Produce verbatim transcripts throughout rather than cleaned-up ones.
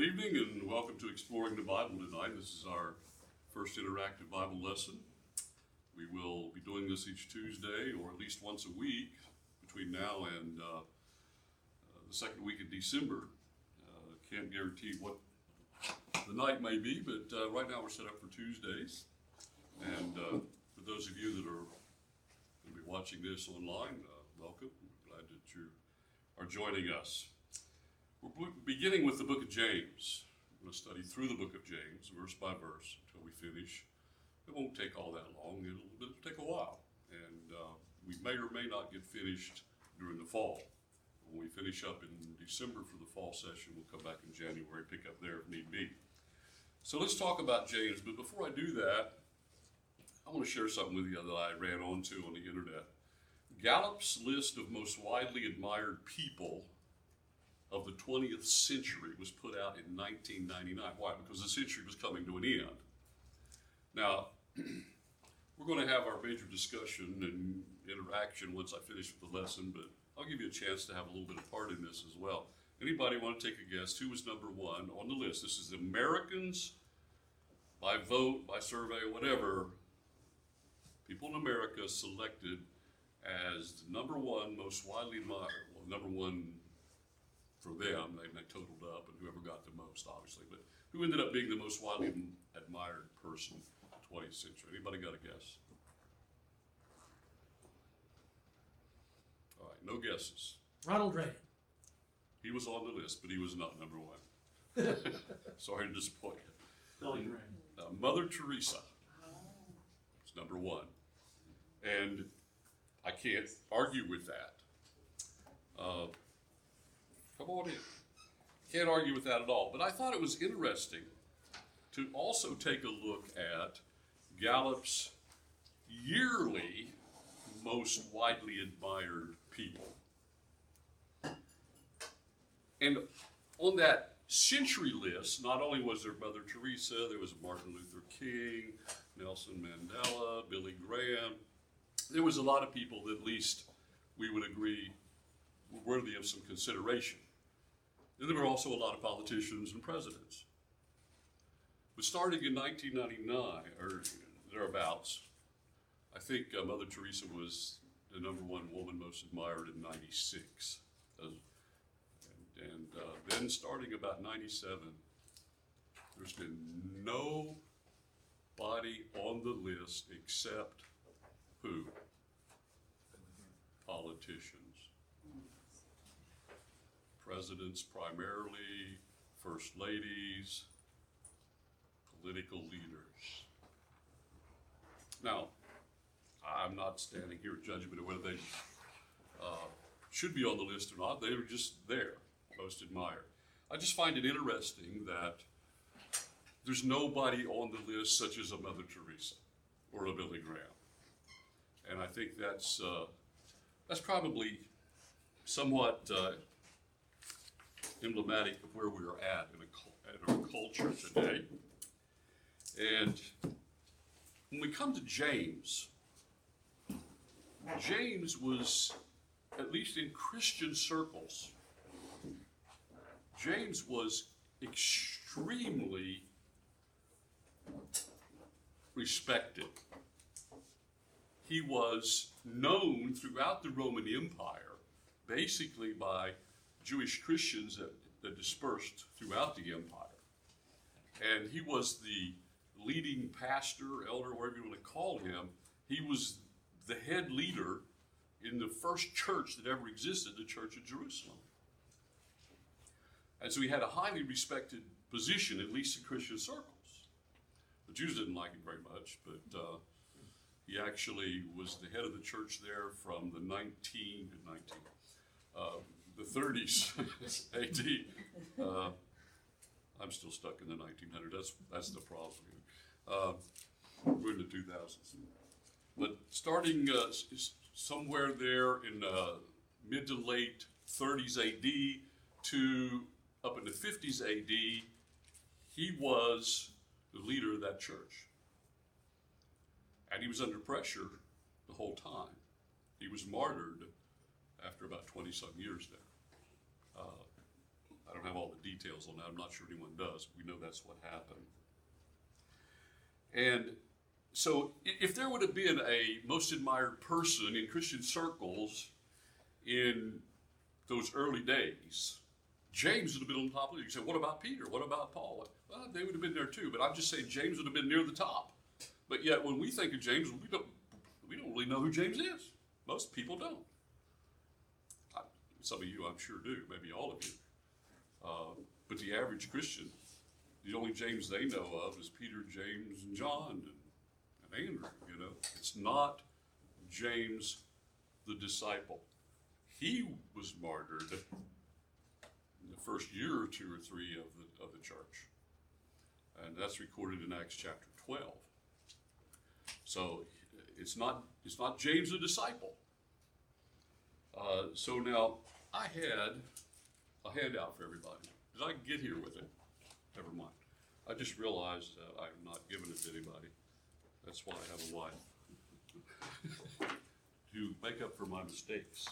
evening and welcome to Exploring the Bible tonight. This is our first interactive Bible lesson. We will be doing this each Tuesday or at least once a week between now and uh, uh, the second week of December. Uh, can't guarantee what the night may be, but uh, right now we're set up for Tuesdays. And uh, for those of you that are going to be watching this online, uh, welcome. We're glad that you are joining us. We're beginning with the book of James. We're going to study through the book of James, verse by verse, until we finish. It won't take all that long. It'll, it'll take a while. And uh, we may or may not get finished during the fall. When we finish up in December for the fall session, we'll come back in January, pick up there if need be. So let's talk about James. But before I do that, I want to share something with you that I ran onto on the internet. Gallup's list of most widely admired people of the twentieth century was put out in nineteen ninety-nine. Why? Because the century was coming to an end. Now, we're going to have our major discussion and interaction once I finish with the lesson, but I'll give you a chance to have a little bit of part in this as well. Anybody want to take a guess who was number one on the list? This is Americans, by vote, by survey, whatever, people in America selected as the number one most widely admired, well, number one for them, they, they totaled up, and whoever got the most, obviously, but who ended up being the most widely admired person in the twentieth century? Anybody got a guess? All right, no guesses. Ronald Reagan. He was on the list, but he was not number one. Sorry to disappoint you. Billy Graham. Uh, Mother Teresa is number one. And I can't argue with that. Uh, Come on in. Can't argue with that at all. But I thought it was interesting to also take a look at Gallup's yearly most widely admired people. And on that century list, not only was there Mother Teresa, there was Martin Luther King, Nelson Mandela, Billy Graham. There was a lot of people that at least we would agree were worthy of some consideration. And there were also a lot of politicians and presidents. But starting in nineteen ninety-nine, or thereabouts, I think uh, Mother Teresa was the number one woman most admired in ninety-six. Uh, and and uh, then starting about ninety-seven, there's been nobody on the list except who? Politicians. Presidents primarily, first ladies, political leaders. Now, I'm not standing here at judgment of whether they uh, should be on the list or not. They were just there, most admired. I just find it interesting that there's nobody on the list such as a Mother Teresa or a Billy Graham. And I think that's, uh, that's probably somewhat uh, emblematic of where we are at in, a, in our culture today. And when we come to James, James was, at least in Christian circles, James was extremely respected. He was known throughout the Roman Empire, basically by Jewish Christians that, that dispersed throughout the empire. And he was the leading pastor, elder, whatever you want to call him. He was the head leader in the first church that ever existed, the Church of Jerusalem. And so he had a highly respected position, at least in Christian circles. The Jews didn't like him very much, but uh, he actually was the head of the church there from the nineteen, nineteen, uh, the thirties A D. Uh, I'm still stuck in the nineteen hundreds. That's that's the problem. Uh, we're in the two thousands. But starting uh, somewhere there in uh, mid to late thirties A D to up in the fifties A D, he was the leader of that church. And he was under pressure the whole time. He was martyred after about twenty-some years there. Uh, I don't have all the details on that. I'm not sure anyone does. We know that's what happened. And so if there would have been a most admired person in Christian circles in those early days, James would have been on top of it. You say, what about Peter? What about Paul? Well, they would have been there too, but I'm just saying James would have been near the top. But yet when we think of James, we don't, we don't really know who James is. Most people don't. I, some of you, I'm sure, do. Maybe all of you. Uh, but the average Christian, the only James they know of is Peter, James, and John, and, and Andrew, you know. It's not James the disciple. He was martyred in the first year or two or three of the, of the church. And that's recorded in Acts chapter twelve. So it's not, it's not James the disciple. Uh, so now I had a handout for everybody. Did I get here with it? Never mind. I just realized that I'm not giving it to anybody. That's why I have a wife. To make up for my mistakes.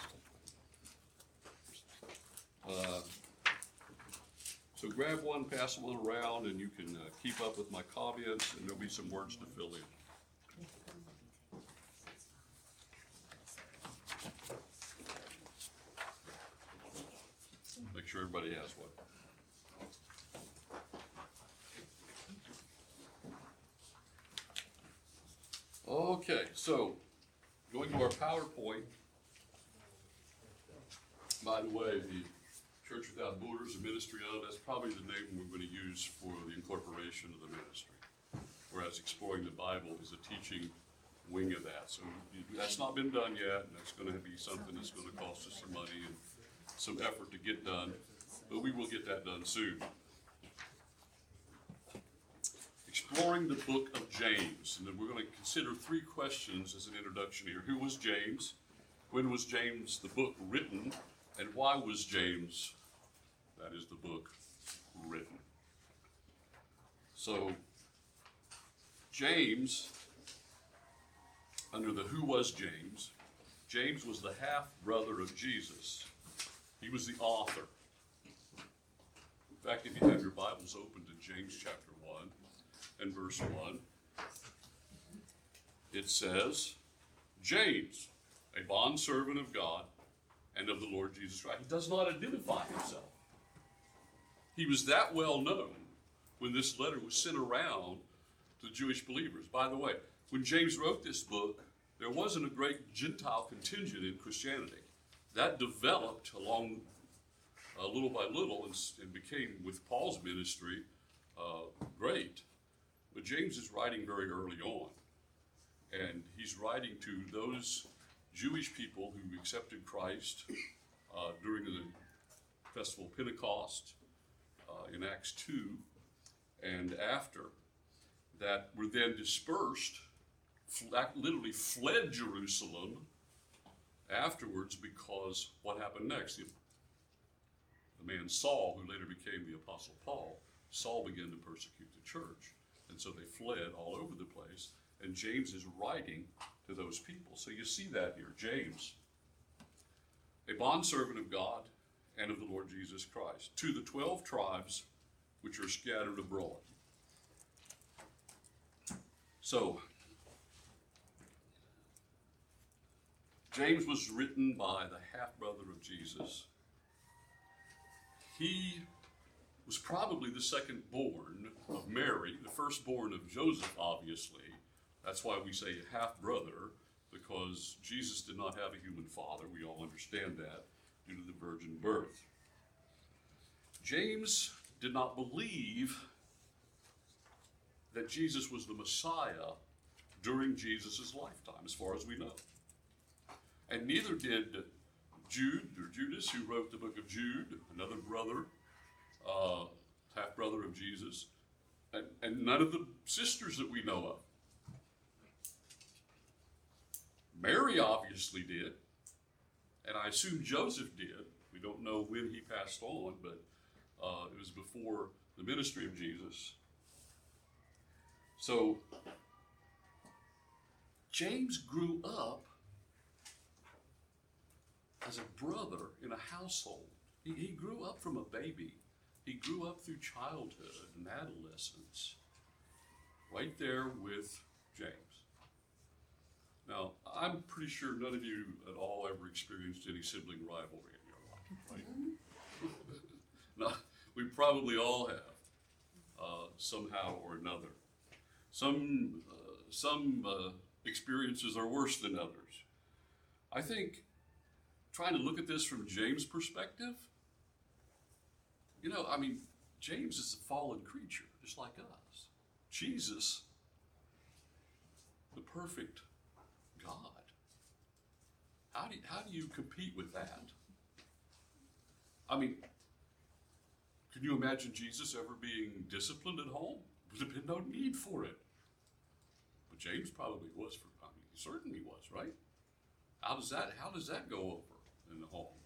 Uh, so grab one, pass one around, and you can uh, keep up with my comments, and there'll be some words to fill in. Make sure everybody has one. Okay, so going to our PowerPoint. By the way, the Church Without Borders, the ministry of, that's probably the name we're going to use for the incorporation of the ministry. Whereas Exploring the Bible is a teaching wing of that. So that's not been done yet, and that's going to be something that's going to cost us some money and some effort to get done, but we will get that done soon. Exploring the book of James, and then we're going to consider three questions as an introduction here. Who was James? When was James, the book, written? And why was James, that is the book, written? So, James, under the who was James, James was the half-brother of Jesus. He was the author. In fact, if you have your Bibles open to James chapter one and verse one, it says, James, a bondservant of God and of the Lord Jesus Christ. He does not identify himself. He was that well known when this letter was sent around to the Jewish believers. By the way, when James wrote this book, there wasn't a great Gentile contingent in Christianity. That developed along uh, little by little and, and became, with Paul's ministry, uh, great. But James is writing very early on. And he's writing to those Jewish people who accepted Christ uh, during the festival of Pentecost uh, in Acts two and after, that were then dispersed, literally fled Jerusalem afterwards, because what happened next? The, the man Saul, who later became the Apostle Paul, Saul began to persecute the church. And so they fled all over the place. And James is writing to those people. So you see that here. James, a bondservant of God and of the Lord Jesus Christ, to the twelve tribes which are scattered abroad. So, James was written by the half-brother of Jesus. He was probably the second born of Mary, the firstborn of Joseph, obviously. That's why we say half-brother, because Jesus did not have a human father. We all understand that due to the virgin birth. James did not believe that Jesus was the Messiah during Jesus' lifetime, as far as we know. And neither did Jude, or Judas, who wrote the book of Jude, another brother, uh, half-brother of Jesus, and, and none of the sisters that we know of. Mary obviously did, and I assume Joseph did. We don't know when he passed on, but uh, it was before the ministry of Jesus. So, James grew up as a brother in a household. He, he grew up from a baby he grew up through childhood and adolescence right there with James. Now, I'm pretty sure none of you at all ever experienced any sibling rivalry in your life, right? No, we probably all have, uh, somehow or another. Some, uh, some uh, experiences are worse than others. I think trying to look at this from James' perspective, you know, I mean, James is a fallen creature, just like us. Jesus, the perfect God. How do you, how do you compete with that? I mean, can you imagine Jesus ever being disciplined at home? Would have been no need for it. But James probably was for, I mean, he certainly was, right? How does that, how does that go over in the home?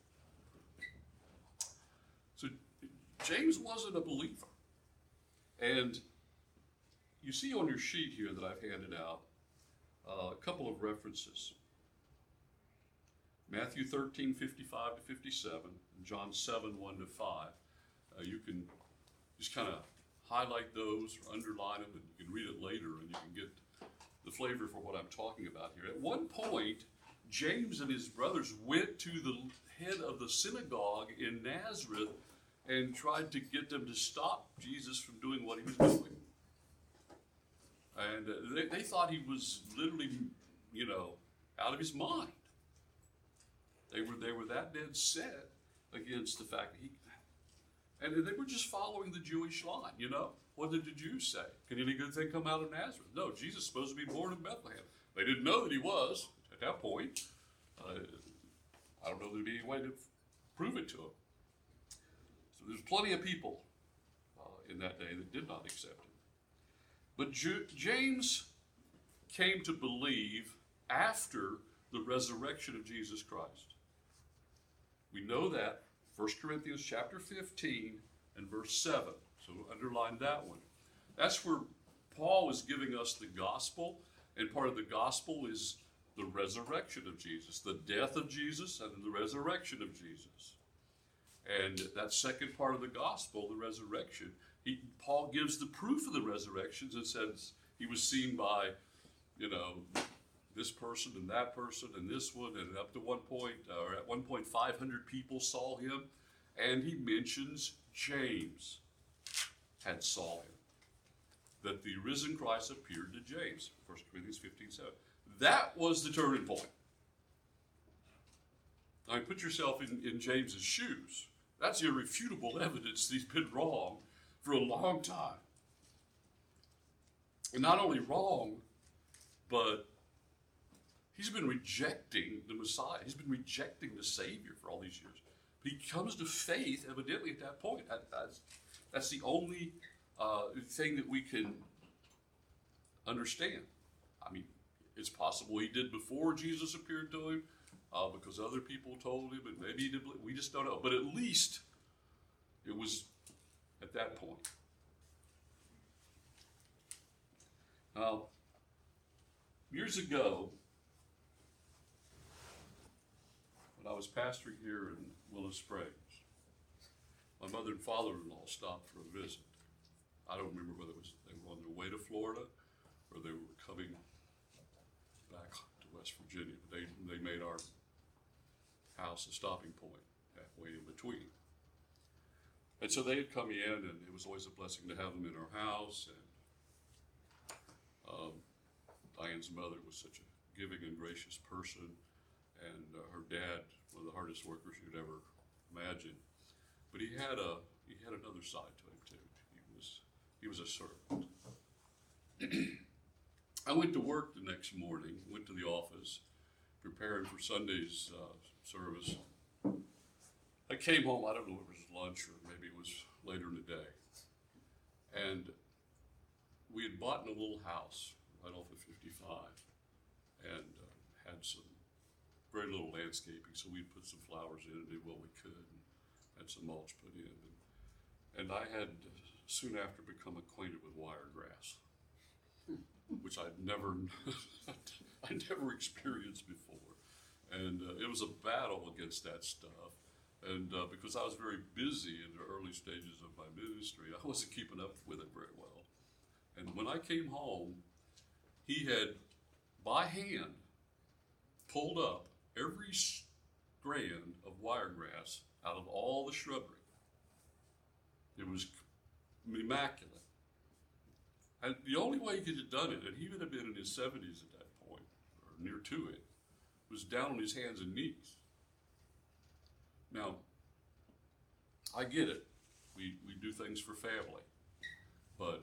So James wasn't a believer. And you see on your sheet here that I've handed out uh, a couple of references. Matthew thirteen, fifty-five to fifty-seven, and John seven, one to five. Uh, you can just kind of highlight those or underline them, and you can read it later, and you can get the flavor for what I'm talking about here. At one point, James and his brothers went to the head of the synagogue in Nazareth and tried to get them to stop Jesus from doing what he was doing. And uh, they, they thought he was literally, you know, out of his mind. They were they were that dead set against the fact that he, and they were just following the Jewish line, you know. What did the Jews say? Can any good thing come out of Nazareth? No, Jesus is supposed to be born in Bethlehem. They didn't know that he was at that point. Uh, I don't know that there'd be any way to prove it to them. So there's plenty of people uh, in that day that did not accept him. But Ju- James came to believe after the resurrection of Jesus Christ. We know that, First Corinthians chapter fifteen and verse seven. So underline that one. That's where Paul is giving us the gospel, and part of the gospel is the resurrection of Jesus, the death of Jesus and the resurrection of Jesus. And that second part of the gospel, the resurrection, he, Paul gives the proof of the resurrections and says he was seen by, you know, this person and that person and this one, and up to one point, or at one point, five hundred people saw him, and he mentions James had saw him. That the risen Christ appeared to James, First Corinthians fifteen, seven. That was the turning point. I mean, put yourself in, in James's shoes. That's irrefutable evidence that he's been wrong for a long time. And not only wrong, but he's been rejecting the Messiah. He's been rejecting the Savior for all these years. But he comes to faith, evidently, at that point. That, that's, that's the only uh, thing that we can understand. I mean, it's possible he did before Jesus appeared to him, uh, because other people told him, and maybe he did. We just don't know. But at least it was at that point. Now, years ago, when I was pastoring here in Willow Springs, my mother and father-in-law stopped for a visit. I don't remember whether it was they were on their way to Florida or they were coming back to West Virginia. They they made our house a stopping point halfway in between. And so they had come in, and it was always a blessing to have them in our house. And um, Diane's mother was such a giving and gracious person, and uh, her dad, one of the hardest workers you'd ever imagine. But he had a he had another side to him too. He was he was a servant. I went to work the next morning, went to the office, preparing for Sunday's uh, service. I came home, I don't know if it was lunch or maybe it was later in the day. And we had bought in a little house right off of fifty-five and uh, had some very little landscaping, so we'd put some flowers in and did what we could, and had some mulch put in. And, and I had soon after become acquainted with wiregrass, which I'd never, I never experienced before. And uh, it was a battle against that stuff. And uh, because I was very busy in the early stages of my ministry, I wasn't keeping up with it very well. And when I came home, he had, by hand, pulled up every strand of wiregrass out of all the shrubbery. It was immaculate. And the only way he could have done it, and he would have been in his seventies at that point, or near to it, was down on his hands and knees. Now, I get it. We, we do things for family. But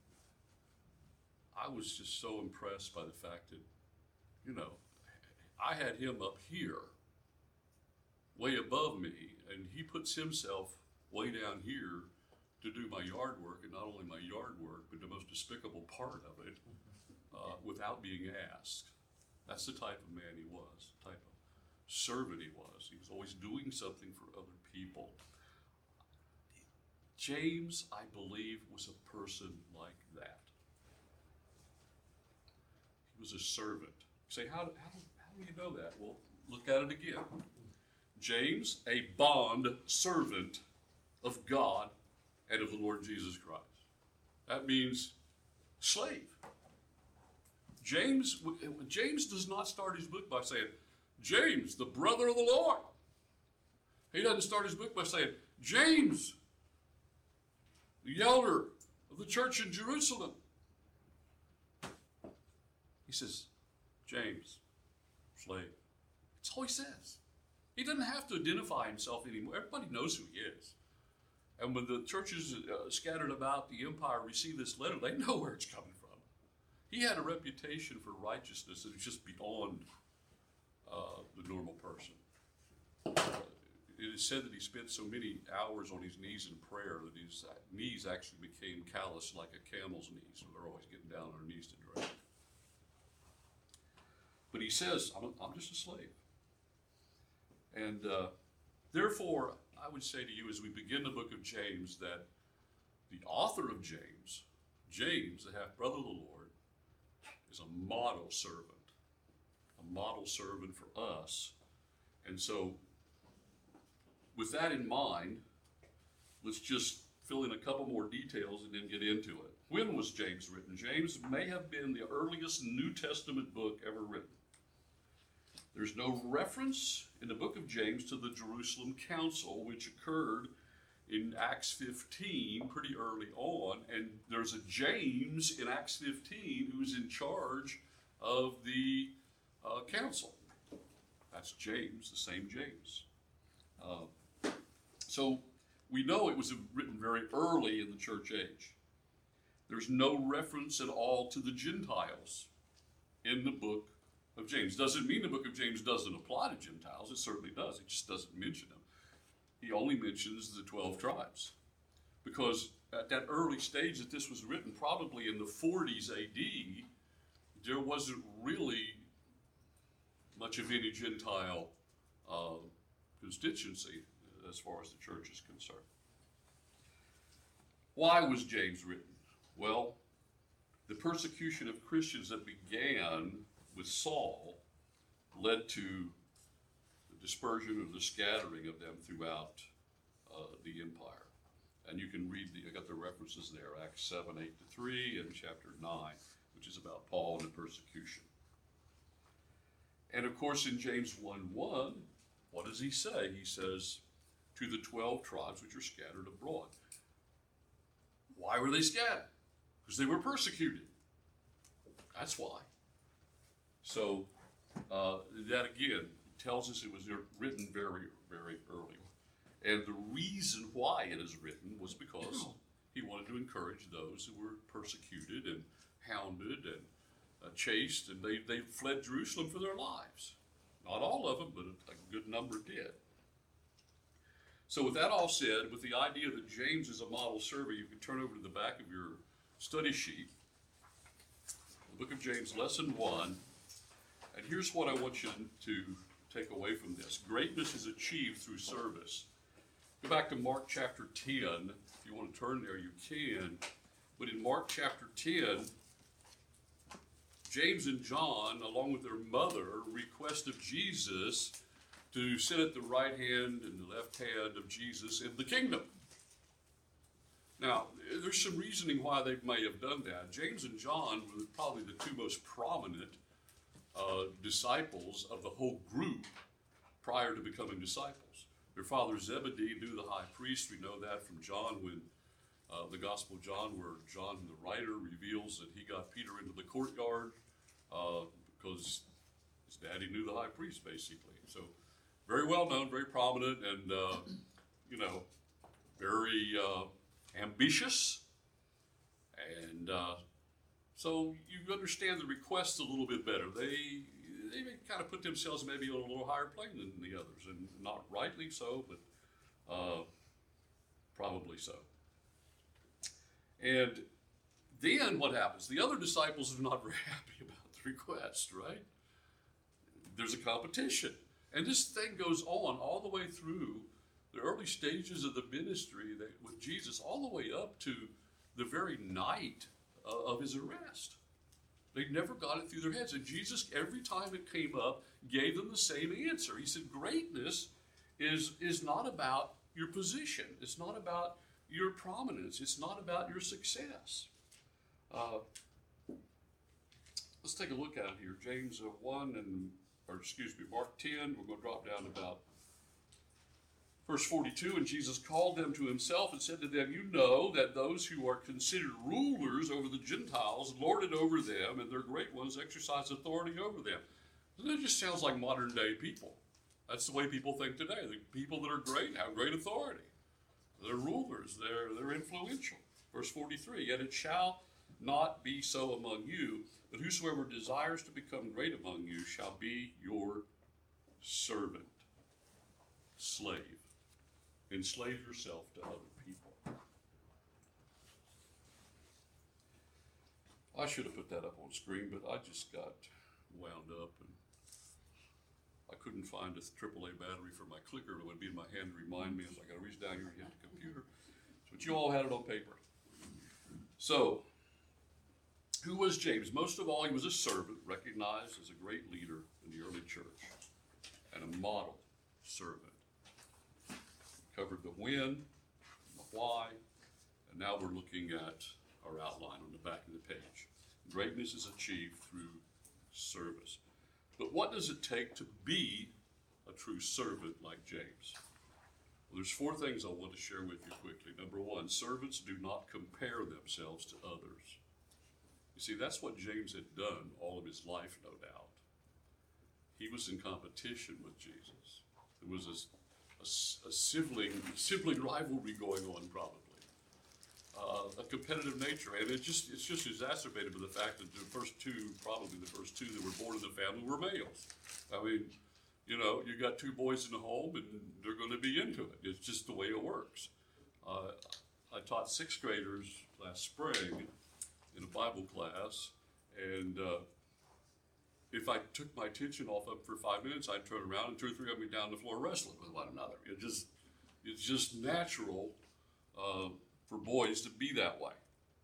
I was just so impressed by the fact that, you know, I had him up here, way above me, and he puts himself way down here to do my yard work, and not only my yard work, but the most despicable part of it, uh, without being asked. That's the type of man he was, the type of servant he was. He was always doing something for other people. James, I believe, was a person like that. He was a servant. You say, how, how, how do you know that? Well, look at it again. James, a bond servant of God and of the Lord Jesus Christ. That means slave. James, James does not start his book by saying, James, the brother of the Lord. He doesn't start his book by saying, James, the elder of the church in Jerusalem. He says, James, slave. That's all he says. He doesn't have to identify himself anymore. Everybody knows who he is. And when the churches uh, scattered about the empire receive this letter, they know where it's coming from. He had a reputation for righteousness that was just beyond uh, the normal person. Uh, it is said that he spent so many hours on his knees in prayer that his knees actually became calloused like a camel's knees. So they're always getting down on their knees to pray. But he says, I'm, a, I'm just a slave. And uh, therefore, I would say to you as we begin the book of James that the author of James, James, the half-brother of the Lord, is a model servant. A model servant for us. And so, with that in mind, let's just fill in a couple more details and then get into it. When was James written? James may have been the earliest New Testament book ever written. There's no reference in the book of James to the Jerusalem Council, which occurred in Acts fifteen pretty early on, and there's a James in Acts fifteen who's in charge of the uh, council. That's James, the same James. Uh, so we know it was written very early in the church age. There's no reference at all to the Gentiles in the book of James. Doesn't mean the book of James doesn't apply to Gentiles. It certainly does. It just doesn't mention them. He only mentions the twelve tribes. Because at that early stage that this was written, probably in the forties A D, there wasn't really much of any Gentile uh, constituency as far as the church is concerned. Why was James written? Well, the persecution of Christians that began with Saul led to the dispersion or the scattering of them throughout uh, the empire. And you can read, the, I got the references there, Acts seven, eight to three, and chapter nine, which is about Paul and the persecution. And of course in James one one, what does he say? He says, to the twelve tribes which are scattered abroad. Why were they scattered? Because they were persecuted. That's why. So uh, that again tells us it was written very, very early. And the reason why it is written was because he wanted to encourage those who were persecuted and hounded and uh, chased, and they, they fled Jerusalem for their lives. Not all of them, but a, a good number did. So with that all said, with the idea that James is a model servant, you can turn over to the back of your study sheet, the book of James, lesson one. And here's what I want you to take away from this. Greatness is achieved through service. Go back to Mark chapter ten. If you want to turn there, you can. But in Mark chapter ten, James and John, along with their mother, request of Jesus to sit at the right hand and the left hand of Jesus in the kingdom. Now, there's some reasoning why they may have done that. James and John were probably the two most prominent uh, disciples of the whole group prior to becoming disciples. Their father Zebedee knew the high priest. We know that from John, when uh, the Gospel of John, where John, the writer, reveals that he got Peter into the courtyard uh, because his daddy knew the high priest, basically. So very well known, very prominent, and, uh, you know, very uh, ambitious. And uh, so you understand the request a little bit better. They they kind of put themselves maybe on a little higher plane than the others, and not rightly so, but uh, probably so. And then what happens? The other disciples are not very happy about the request, right? There's a competition. And this thing goes on all the way through the early stages of the ministry that, with Jesus, all the way up to the very night uh, of his arrest. They never got it through their heads. And Jesus, every time it came up, gave them the same answer. He said, greatness is, is not about your position. It's not about your prominence. It's not about your success. Uh, let's take a look at it here. James uh, one, and, or excuse me, Mark ten. We're going to drop down about verse forty-two. And Jesus called them to himself and said to them, you know that those who are considered rulers over the Gentiles lord it over them, and their great ones exercise authority over them. That just sounds like modern day people. That's the way people think today. The people that are great have great authority. They're rulers. They're, they're influential. Verse forty-three, yet it shall not be so among you, but whosoever desires to become great among you shall be your servant, slave. Enslave yourself to other people. I should have put that up on screen, but I just got wound up and I couldn't find a triple A battery for my clicker that would be in my hand to remind me. I was like, I gotta reach down here and hit the computer. But you all had it on paper. So, who was James? Most of all, he was a servant, recognized as a great leader in the early church and a model servant. Covered the when, the why, and now we're looking at our outline on the back of the page. Greatness is achieved through service. But what does it take to be a true servant like James? Well, there's four things I want to share with you quickly. Number one, servants do not compare themselves to others. You see, that's what James had done all of his life, no doubt. He was in competition with Jesus. There was a A, a sibling, sibling rivalry going on, probably. Uh, a competitive nature, and it just it's just exacerbated by the fact that the first two, probably the first two that were born in the family were males. I mean, you know, you got two boys in the home, and they're going to be into it. It's just the way it works. Uh, I taught sixth graders last spring in a Bible class, and uh, if I took my attention off them for five minutes, I'd turn around and two or three of them would be down the floor wrestling with one another. It just, it's just natural uh, for boys to be that way.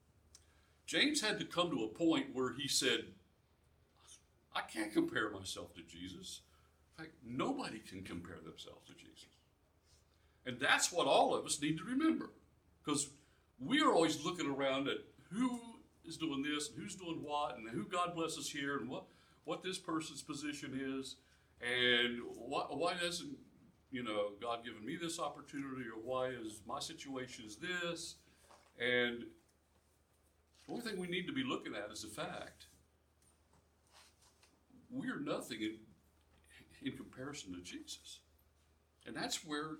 James had to come to a point where he said, I can't compare myself to Jesus. In fact, nobody can compare themselves to Jesus. And that's what all of us need to remember. Because we are always looking around at who is doing this and who's doing what and who God blesses here and what what this person's position is, and why, why hasn't, you know, God given me this opportunity, or why is my situation is this? And the only thing we need to be looking at is the fact we are nothing in, in comparison to Jesus. And that's where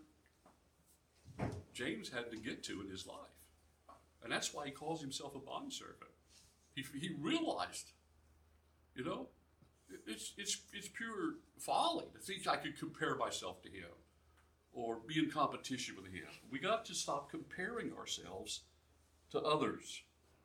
James had to get to in his life. And that's why he calls himself a bondservant. He, he realized, you know, It's, it's, it's pure folly to think I could compare myself to him or be in competition with him. We got to stop comparing ourselves to others.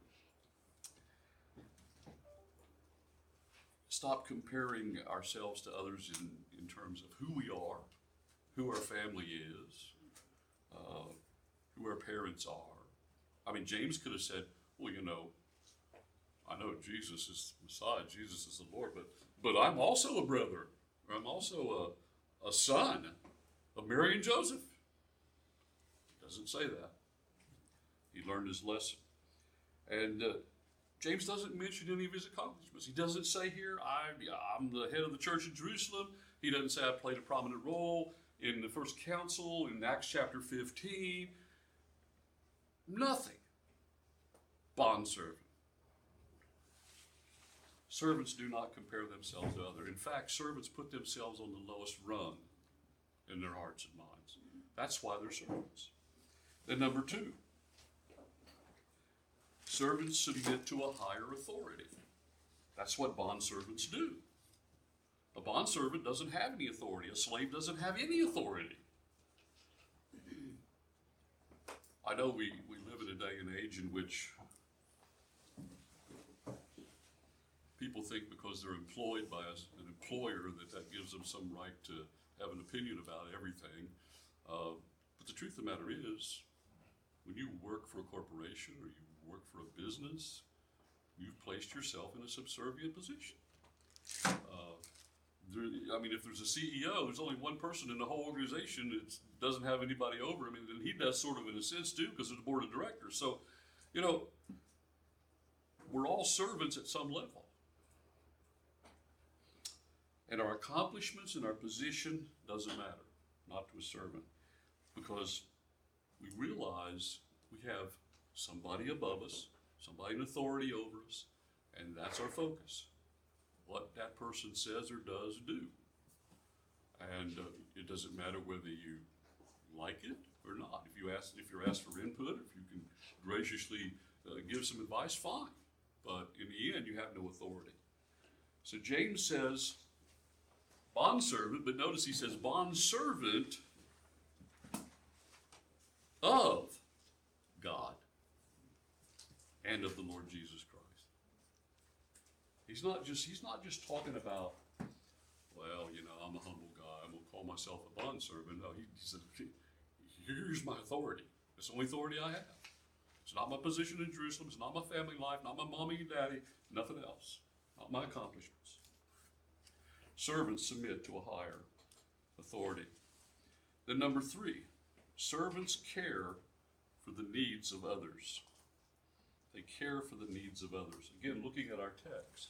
Stop comparing ourselves to others in, in terms of who we are, who our family is, uh, who our parents are. I mean, James could have said, well, you know, I know Jesus is Messiah, Jesus is the Lord, but But I'm also a brother, or I'm also a, a son of Mary and Joseph. It doesn't say that. He learned his lesson. And uh, James doesn't mention any of his accomplishments. He doesn't say here, I, I'm the head of the church in Jerusalem. He doesn't say I played a prominent role in the first council, in Acts chapter fifteen. Nothing. Bondservant. Servants do not compare themselves to others. In fact, servants put themselves on the lowest rung in their hearts and minds. That's why they're servants. Then number two, servants submit to a higher authority. That's what bondservants do. A bondservant doesn't have any authority. A slave doesn't have any authority. I know we, we live in a day and age in which people think because they're employed by an employer that that gives them some right to have an opinion about everything. Uh, but the truth of the matter is, when you work for a corporation or you work for a business, you've placed yourself in a subservient position. Uh, there, I mean, if there's a C E O, there's only one person in the whole organization that doesn't have anybody over him, and then he does sort of in a sense too, because of the board of directors. So, you know, we're all servants at some level. And our accomplishments and our position doesn't matter, not to a servant, because we realize we have somebody above us, somebody in authority over us, and that's our focus. What that person says or does do. And uh, it doesn't matter whether you like it or not. If you ask, if you're asked for input, if you can graciously uh, give some advice, fine. But in the end, you have no authority. So James says, bondservant, but notice he says bondservant of God and of the Lord Jesus Christ. He's not just he's not just talking about, well, you know, I'm a humble guy, I'm gonna call myself a bondservant. No, he, he said, here's my authority. It's the only authority I have. It's not my position in Jerusalem, it's not my family life, not my mommy and daddy, nothing else. Not my accomplishments. Servants submit to a higher authority. Then number three, servants care for the needs of others. They care for the needs of others. Again, looking at our text.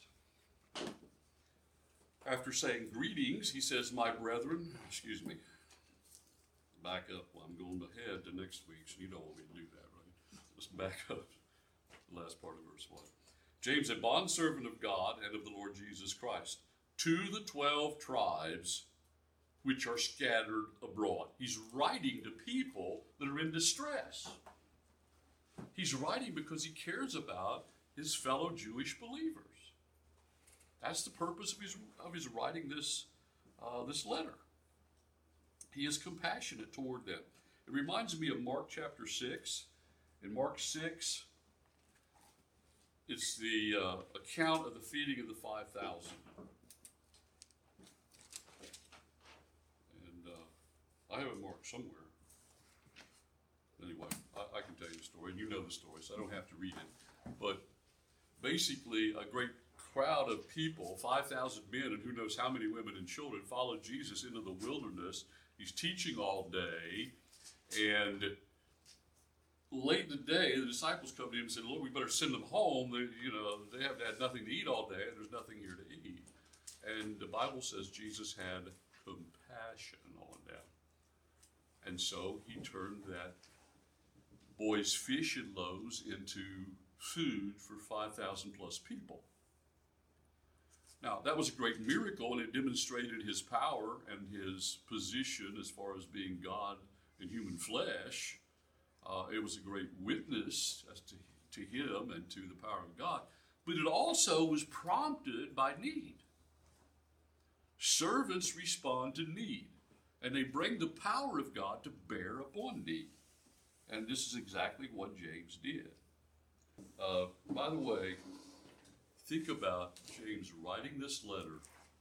After saying greetings, he says, my brethren, excuse me, back up. Well, I'm going ahead to next week, so you don't want me to do that, right? Let's back up the last part of verse one. James, a bondservant of God and of the Lord Jesus Christ, to the twelve tribes which are scattered abroad. He's writing to people that are in distress. He's writing because he cares about his fellow Jewish believers. That's the purpose of his, of his writing this, uh, this letter. He is compassionate toward them. It reminds me of Mark chapter six. In Mark six, it's the uh, account of the feeding of the five thousand. And uh, I have it marked somewhere. Anyway, I, I can tell you the story, and you know the story, so I don't have to read it. But basically, a great crowd of people, five thousand men, and who knows how many women and children, followed Jesus into the wilderness. He's teaching all day, and late in the day, the disciples come to him and said, Lord, we better send them home. They, you know, they have had nothing to eat all day, and there's nothing here to eat. And the Bible says Jesus had compassion on them. And so he turned that boy's fish and loaves into food for five thousand plus people. Now, that was a great miracle, and it demonstrated his power and his position as far as being God in human flesh. Uh, it was a great witness as to, to him and to the power of God. But it also was prompted by need. Servants respond to need, and they bring the power of God to bear upon need. And this is exactly what James did. Uh, by the way, think about James writing this letter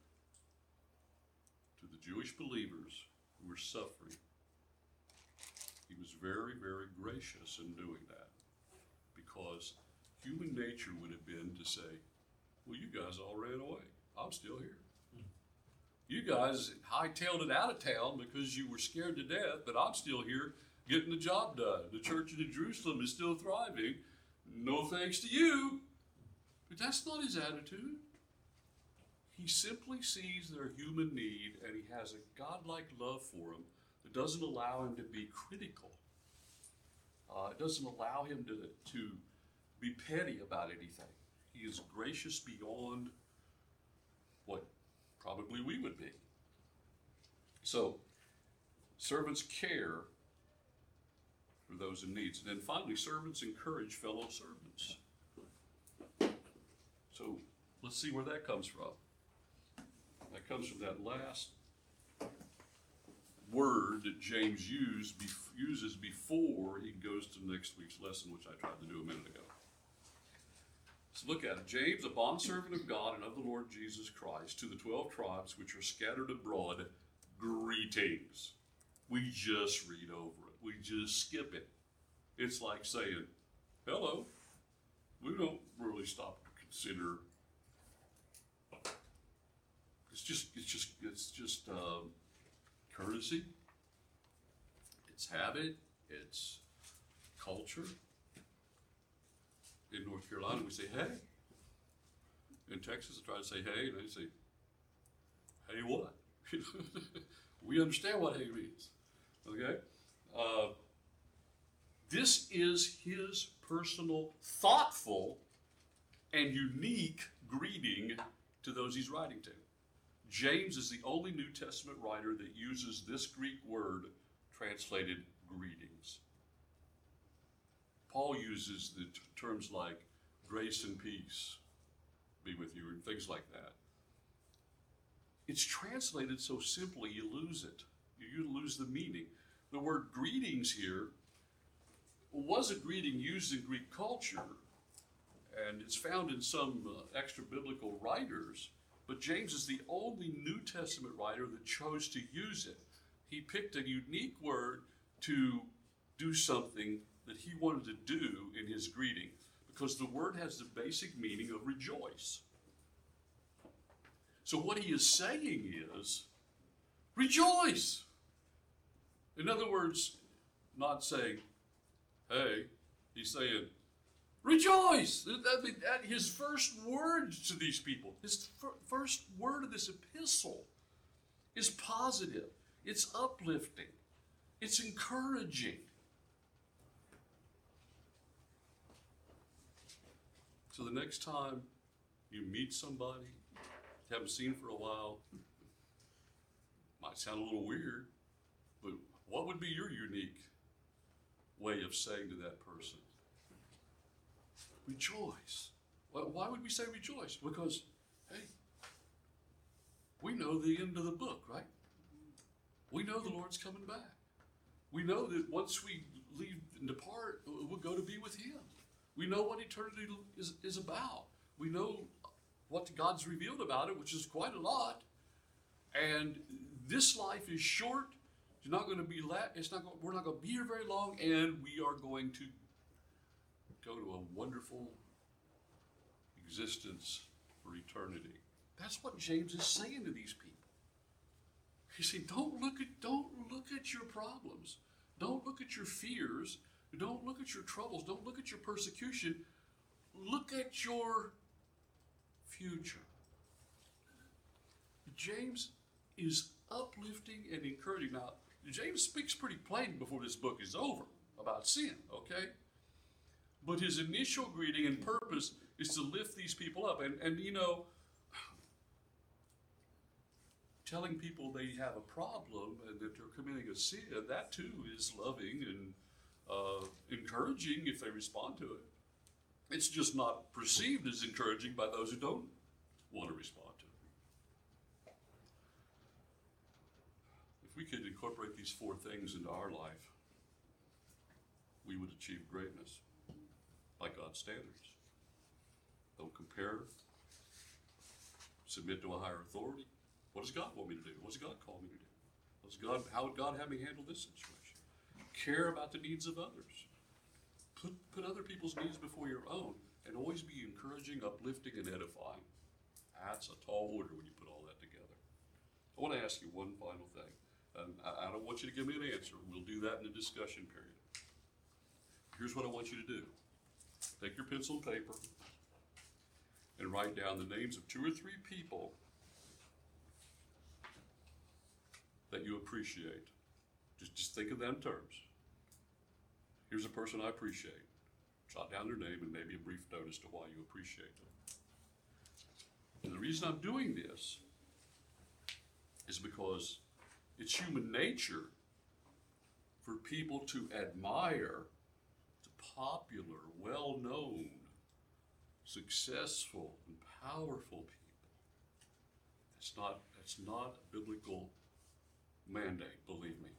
to the Jewish believers who were suffering. He was very, very gracious in doing that, because human nature would have been to say, well, you guys all ran away. I'm still here. You guys hightailed it out of town because you were scared to death, but I'm still here getting the job done. The church in Jerusalem is still thriving. No thanks to you. But that's not his attitude. He simply sees their human need, and he has a godlike love for them that doesn't allow him to be critical. Uh, it doesn't allow him to, to be petty about anything. He is gracious beyond what probably we would be. So, servants care for those in need. And then finally, servants encourage fellow servants. So, let's see where that comes from. That comes from that last word that James used, uses before he goes to next week's lesson, which I tried to do a minute ago. So look at it. James, a bondservant of God and of the Lord Jesus Christ, to the twelve tribes which are scattered abroad, greetings. We just read over it. We just skip it. It's like saying, hello. We don't really stop to consider. It's just, it's just, it's just uh, courtesy. It's habit. It's culture. In North Carolina, we say, hey. In Texas, I try to say, hey, and they say, hey what? We understand what hey means, okay? Uh, this is his personal, thoughtful, and unique greeting to those he's writing to. James is the only New Testament writer that uses this Greek word translated greetings. Paul uses the t- terms like grace and peace be with you, and things like that. It's translated so simply you lose it. You lose the meaning. The word greetings here was a greeting used in Greek culture, and it's found in some uh, extra-biblical writers, but James is the only New Testament writer that chose to use it. He picked a unique word to do something that he wanted to do in his greeting, because the word has the basic meaning of rejoice. So what he is saying is, rejoice. In other words, not saying, hey, he's saying, rejoice. That, that, that, his first word to these people, his f- first word of this epistle is positive. It's uplifting. It's encouraging. So the next time you meet somebody you haven't seen for a while, might sound a little weird, but what would be your unique way of saying to that person? Rejoice. Why would we say rejoice? Because, hey, we know the end of the book, right? We know the Lord's coming back. We know that once we leave and depart, we'll go to be with him. We know what eternity is, is about. We know what God's revealed about it, which is quite a lot. And this life is short. It's not going to be. La- it's not. Going, we're not going to be here very long, and we are going to go to a wonderful existence for eternity. That's what James is saying to these people. He's saying, don't look at don't look at your problems. Don't look at your fears. Don't look at your troubles. Don't look at your persecution. Look at your future. James is uplifting and encouraging. Now, James speaks pretty plain before this book is over about sin, okay? But his initial greeting and purpose is to lift these people up. And, and you know, telling people they have a problem and that they're committing a sin, that too is loving and uh, encouraging if they respond to it. It's just not perceived as encouraging by those who don't want to respond to it. If we could incorporate these four things into our life, we would achieve greatness by God's standards. Don't compare. Submit to a higher authority. What does God want me to do? What does God call me to do? What's God, how would God have me handle this situation? Care about the needs of others. Put, put other people's needs before your own, and always be encouraging, uplifting, and edifying. That's a tall order when you put all that together. I want to ask you one final thing. And I, I don't want you to give me an answer. We'll do that in the discussion period. Here's what I want you to do. Take your pencil and paper and write down the names of two or three people that you appreciate. Just, just think of them terms. Here's a person I appreciate. Jot down their name and maybe a brief note as to why you appreciate them. And the reason I'm doing this is because it's human nature for people to admire the popular, well-known, successful, and powerful people. That's not, that's not a biblical mandate, believe me.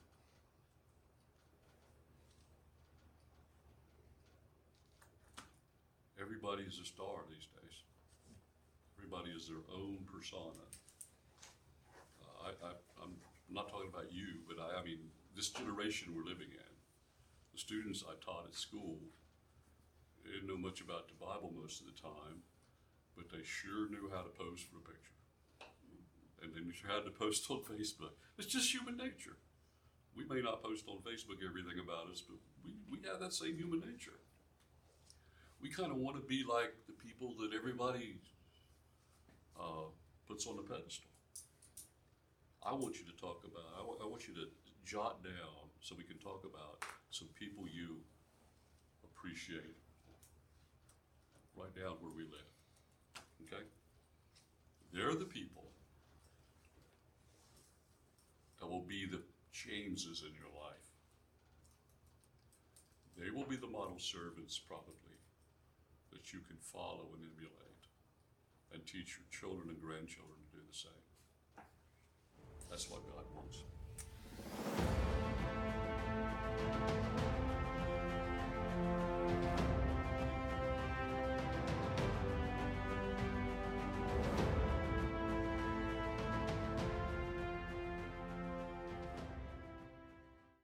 Everybody is a star these days. Everybody is their own persona. Uh, I, I, I'm not talking about you, but I, I mean, this generation we're living in, the students I taught at school, they didn't know much about the Bible most of the time, but they sure knew how to pose for a picture. And they knew how to post on Facebook. It's just human nature. We may not post on Facebook everything about us, but we, we have that same human nature. We kind of want to be like the people that everybody uh, puts on the pedestal. I want you to talk about, I, w- I want you to jot down so we can talk about some people you appreciate. Write down where we live, okay? They're the people that will be the Jameses in your life. They will be the model servants, probably, that you can follow and emulate and teach your children and grandchildren to do the same. That's what God wants.